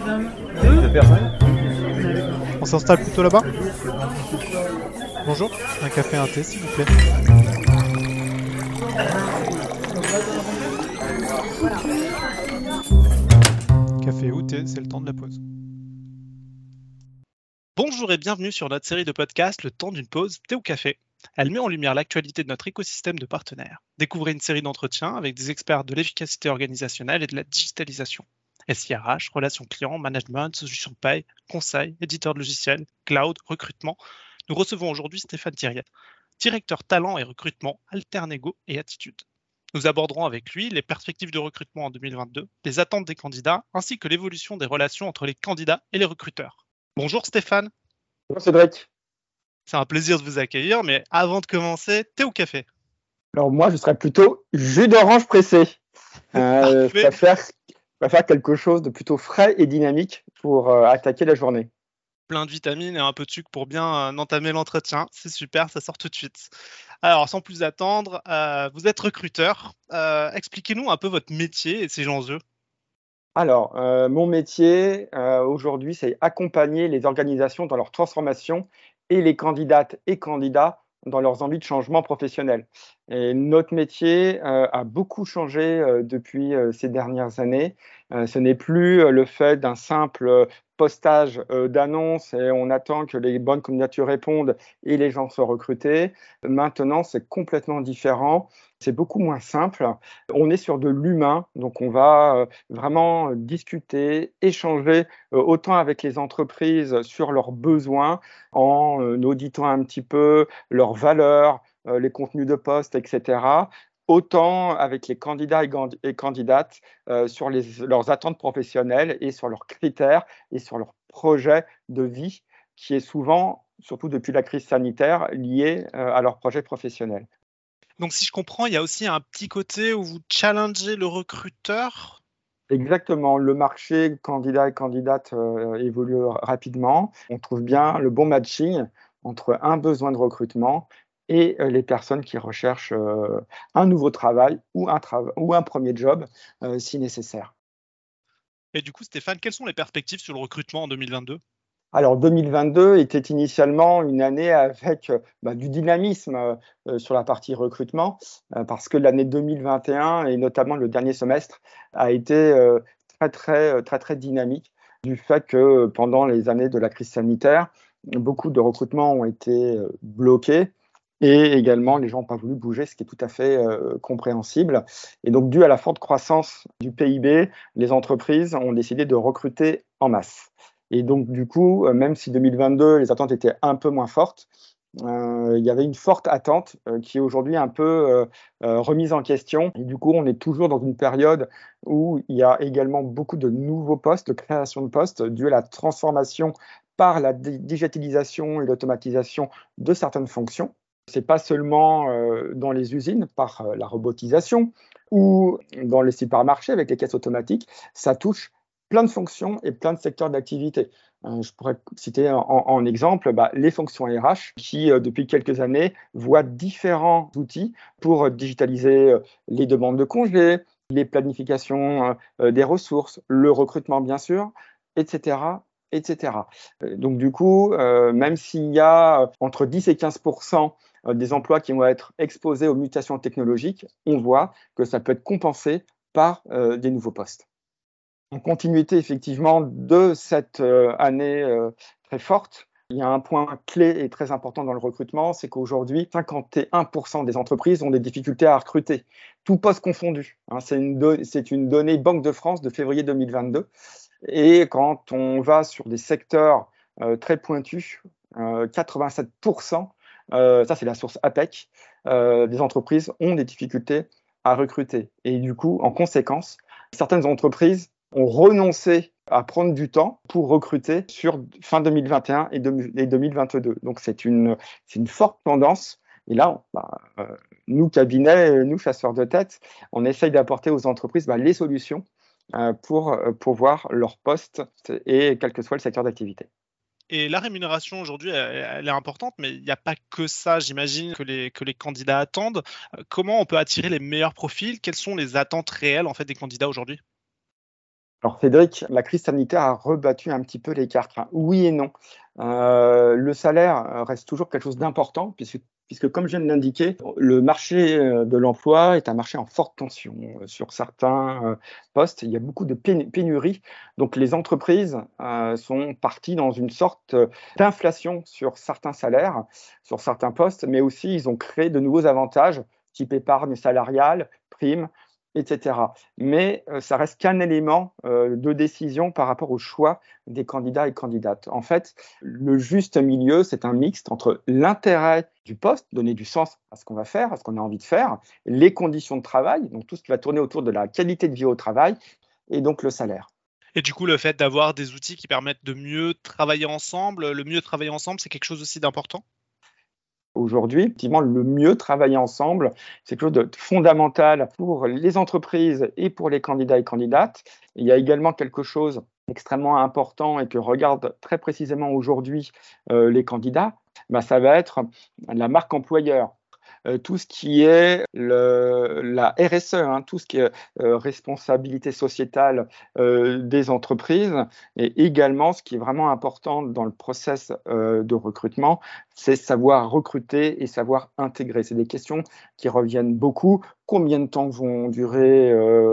Deux personnes? On s'installe plutôt là-bas? Bonjour, un café et un thé s'il vous plaît. Café ou thé, c'est le temps de la pause. Bonjour et bienvenue sur notre série de podcasts Le temps d'une pause, thé ou café. Elle met en lumière l'actualité de notre écosystème de partenaires. Découvrez une série d'entretiens avec des experts de l'efficacité organisationnelle et de la digitalisation. SIRH, relations clients, management, solutions de paye, conseil, éditeur de logiciels, cloud, recrutement. Nous recevons aujourd'hui Stéphane Thiriet, directeur talent et recrutement, Alternego et Attitude. Nous aborderons avec lui les perspectives de recrutement en 2022, les attentes des candidats, ainsi que l'évolution des relations entre les candidats et les recruteurs. Bonjour Stéphane. Bonjour Cédric. C'est un plaisir de vous accueillir, mais avant de commencer, thé ou café? Alors moi, je serais plutôt jus d'orange pressé. Je préfère quelque chose de plutôt frais et dynamique pour attaquer la journée. Plein de vitamines et un peu de sucre pour bien entamer l'entretien. C'est super, ça sort tout de suite. Alors, sans plus attendre, vous êtes recruteur. Expliquez-nous un peu votre métier et ses enjeux. Alors, mon métier aujourd'hui, c'est accompagner les organisations dans leur transformation et les candidates et candidats dans leurs envies de changement professionnel. Et notre métier a beaucoup changé depuis ces dernières années. Ce n'est plus le fait d'un simple postage d'annonces et on attend que les bonnes candidatures répondent et les gens soient recrutés. Maintenant, c'est complètement différent. C'est beaucoup moins simple. On est sur de l'humain, donc on va vraiment discuter, échanger autant avec les entreprises sur leurs besoins en auditant un petit peu leurs valeurs, les contenus de poste, etc. Autant avec les candidats et candidates sur leurs attentes professionnelles et sur leurs critères et sur leurs projets de vie qui est souvent, surtout depuis la crise sanitaire, lié à leur projet professionnel. Donc, si je comprends, il y a aussi un petit côté où vous challengez le recruteur. Exactement, le marché candidat et candidate évolue rapidement. On trouve bien le bon matching entre un besoin de recrutement et les personnes qui recherchent un nouveau travail ou un premier job si nécessaire. Et du coup, Stéphane, quelles sont les perspectives sur le recrutement en 2022? Alors 2022 était initialement une année avec du dynamisme sur la partie recrutement parce que l'année 2021 et notamment le dernier semestre a été très dynamique du fait que pendant les années de la crise sanitaire, beaucoup de recrutements ont été bloqués et également les gens n'ont pas voulu bouger, ce qui est tout à fait compréhensible. Et donc dû à la forte croissance du PIB, les entreprises ont décidé de recruter en masse. Et donc, du coup, même si 2022, les attentes étaient un peu moins fortes, il y avait une forte attente qui est aujourd'hui un peu remise en question. Et du coup, on est toujours dans une période où il y a également beaucoup de nouveaux postes, de création de postes, dû à la transformation par la digitalisation et l'automatisation de certaines fonctions. Ce n'est pas seulement dans les usines par la robotisation ou dans les supermarchés avec les caisses automatiques, ça touche plein de fonctions et plein de secteurs d'activité. Je pourrais citer en exemple les fonctions RH qui, depuis quelques années, voient différents outils pour digitaliser les demandes de congés, les planifications des ressources, le recrutement bien sûr, etc. etc. Donc du coup, même s'il y a entre 10 et 15% des emplois qui vont être exposés aux mutations technologiques, on voit que ça peut être compensé par des nouveaux postes. En continuité, effectivement, de cette année très forte, il y a un point clé et très important dans le recrutement, c'est qu'aujourd'hui, 51% des entreprises ont des difficultés à recruter, tout poste confondu. C'est une donnée Banque de France de février 2022. Et quand on va sur des secteurs très pointus, 87%, ça c'est la source APEC, des entreprises ont des difficultés à recruter. Et du coup, en conséquence, certaines entreprises ont renoncé à prendre du temps pour recruter sur fin 2021 et 2022. Donc, c'est une forte tendance. Et là, nous, cabinets, nous, chasseurs de tête, on essaye d'apporter aux entreprises les solutions pour pourvoir leur poste et quel que soit le secteur d'activité. Et la rémunération aujourd'hui, elle est importante, mais il n'y a pas que ça, j'imagine, que les candidats attendent. Comment on peut attirer les meilleurs profils? Quelles sont les attentes réelles en fait, des candidats aujourd'hui? Alors Cédric, la crise sanitaire a rebattu un petit peu les cartes. Enfin, oui et non. Le salaire reste toujours quelque chose d'important puisque comme je viens de l'indiquer, le marché de l'emploi est un marché en forte tension. Sur certains postes, il y a beaucoup de pénuries. Donc les entreprises sont parties dans une sorte d'inflation sur certains salaires, sur certains postes, mais aussi ils ont créé de nouveaux avantages, type épargne salariale, primes, etc. Mais ça reste qu'un élément de décision par rapport au choix des candidats et candidates. En fait, le juste milieu, c'est un mixte entre l'intérêt du poste, donner du sens à ce qu'on va faire, à ce qu'on a envie de faire, les conditions de travail, donc tout ce qui va tourner autour de la qualité de vie au travail, et donc le salaire. Et du coup, le fait d'avoir des outils qui permettent de mieux travailler ensemble, le mieux travailler ensemble, c'est quelque chose aussi d'important? Aujourd'hui, effectivement, le mieux travailler ensemble, c'est quelque chose de fondamental pour les entreprises et pour les candidats et candidates. Il y a également quelque chose d'extrêmement important et que regardent très précisément aujourd'hui les candidats, ça va être la marque employeur. Tout ce qui est la RSE, hein, tout ce qui est responsabilité sociétale des entreprises, et également ce qui est vraiment important dans le process de recrutement, c'est savoir recruter et savoir intégrer. C'est des questions qui reviennent beaucoup. Combien de temps vont durer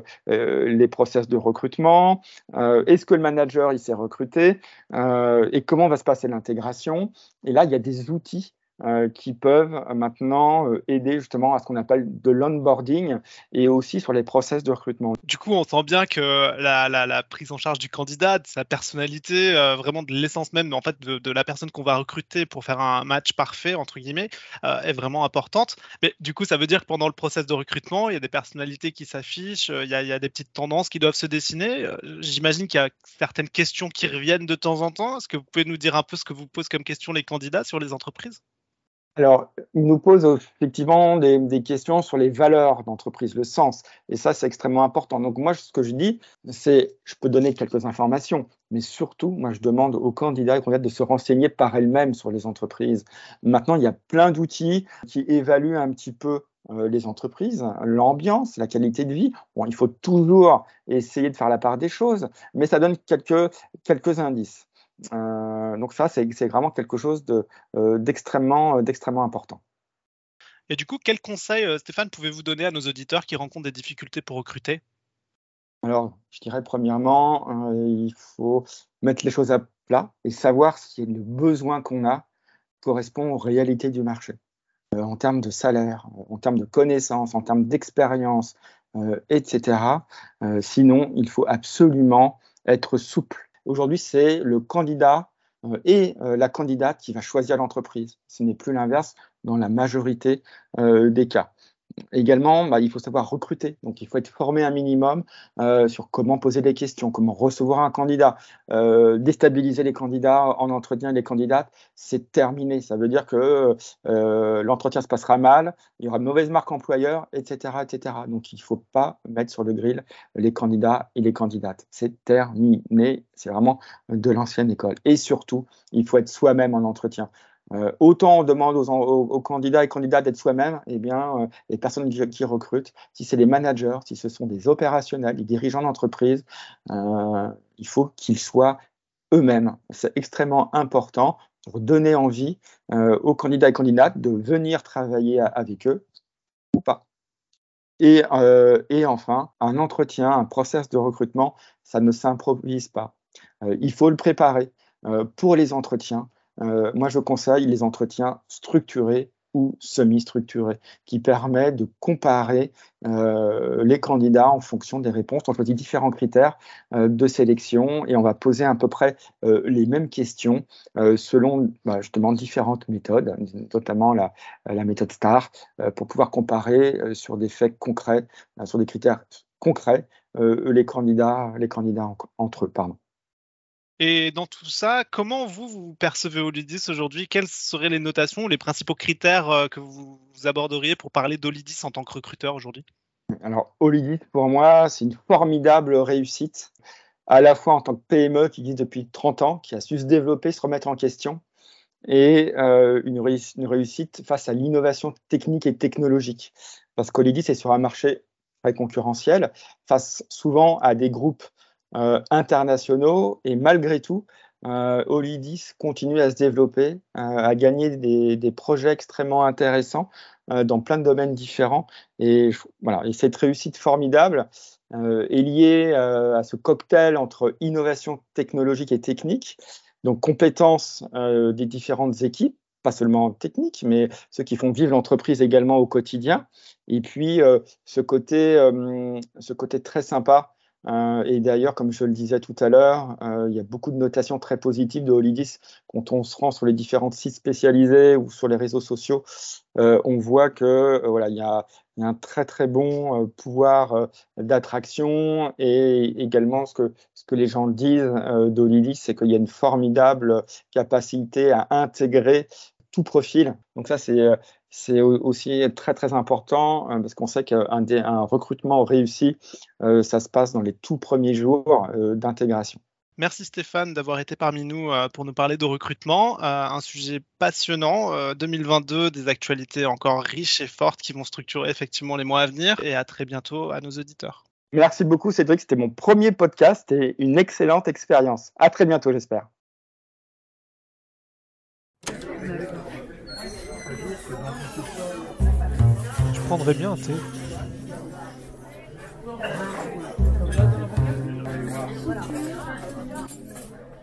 les process de recrutement? Est-ce que le manager il sait recruter? Et comment va se passer l'intégration? Et là, il y a des outils qui peuvent maintenant aider justement à ce qu'on appelle de l'onboarding et aussi sur les process de recrutement. Du coup, on sent bien que la prise en charge du candidat, de sa personnalité, vraiment de l'essence même en fait, de la personne qu'on va recruter pour faire un match parfait, entre guillemets, est vraiment importante. Mais du coup, ça veut dire que pendant le process de recrutement, il y a des personnalités qui s'affichent, il y a des petites tendances qui doivent se dessiner. J'imagine qu'il y a certaines questions qui reviennent de temps en temps. Est-ce que vous pouvez nous dire un peu ce que vous posent comme question les candidats sur les entreprises? Alors, il nous pose effectivement des questions sur les valeurs d'entreprise, le sens. Et ça, c'est extrêmement important. Donc, moi, ce que je dis, c'est, je peux donner quelques informations, mais surtout, moi, je demande aux candidats et candidates de se renseigner par elles-mêmes sur les entreprises. Maintenant, il y a plein d'outils qui évaluent un petit peu les entreprises, l'ambiance, la qualité de vie. Bon, il faut toujours essayer de faire la part des choses, mais ça donne quelques indices. Donc ça, c'est vraiment quelque chose d'extrêmement important. Et du coup, quels conseils, Stéphane, pouvez-vous donner à nos auditeurs qui rencontrent des difficultés pour recruter? Alors, je dirais premièrement, il faut mettre les choses à plat et savoir si le besoin qu'on a correspond aux réalités du marché, en termes de salaire, en termes de connaissances, en termes d'expérience, etc. Sinon, il faut absolument être souple. Aujourd'hui, c'est le candidat et la candidate qui va choisir l'entreprise. Ce n'est plus l'inverse dans la majorité des cas. Également, il faut savoir recruter. Donc, il faut être formé un minimum sur comment poser des questions, comment recevoir un candidat. Déstabiliser les candidats en entretien, les candidates, c'est terminé. Ça veut dire que l'entretien se passera mal, il y aura de mauvaises marques employeurs, etc., etc. Donc, il ne faut pas mettre sur le grill les candidats et les candidates. C'est terminé. C'est vraiment de l'ancienne école. Et surtout, il faut être soi-même en entretien. Autant on demande aux candidats et candidates d'être soi-même, eh bien, les personnes qui recrutent, si c'est les managers, si ce sont des opérationnels, des dirigeants d'entreprise, il faut qu'ils soient eux-mêmes. C'est extrêmement important pour donner envie aux candidats et candidates de venir travailler avec eux ou pas. Et enfin, un entretien, un process de recrutement, ça ne s'improvise pas. Il faut le préparer. Pour les entretiens, moi je conseille les entretiens structurés ou semi-structurés, qui permettent de comparer les candidats en fonction des réponses. On choisit différents critères de sélection et on va poser à peu près les mêmes questions selon justement différentes méthodes, notamment la méthode STAR, pour pouvoir comparer sur des faits concrets, sur des critères concrets, les candidats entre eux. Pardon. Et dans tout ça, comment vous percevez Olidis aujourd'hui? Quelles seraient les notations, les principaux critères que vous aborderiez pour parler d'Olidis en tant que recruteur aujourd'hui? Alors, Olidis, pour moi, c'est une formidable réussite, à la fois en tant que PME qui existe depuis 30 ans, qui a su se développer, se remettre en question, et une réussite face à l'innovation technique et technologique. Parce qu'Olidis est sur un marché très concurrentiel, face souvent à des groupes internationaux et malgré tout, Olidis continue à se développer, à gagner des projets extrêmement intéressants dans plein de domaines différents. Et cette réussite formidable est liée à ce cocktail entre innovation technologique et technique, donc compétences des différentes équipes, pas seulement techniques, mais ceux qui font vivre l'entreprise également au quotidien. Et puis, ce côté très sympa. Et d'ailleurs, comme je le disais tout à l'heure, il y a beaucoup de notations très positives de Olidis. Quand on se rend sur les différents sites spécialisés ou sur les réseaux sociaux, on voit que il y a un très très bon pouvoir d'attraction, et également ce que les gens disent d'Olidis, c'est qu'il y a une formidable capacité à intégrer tout profil. Donc ça, c'est aussi très très important parce qu'on sait qu'un recrutement réussi, ça se passe dans les tout premiers jours d'intégration. Merci Stéphane d'avoir été parmi nous pour nous parler de recrutement, un sujet passionnant, 2022, des actualités encore riches et fortes qui vont structurer effectivement les mois à venir, et à très bientôt à nos auditeurs. Merci beaucoup Cédric, c'était mon premier podcast et une excellente expérience. À très bientôt, j'espère. Je prendrais bien un thé.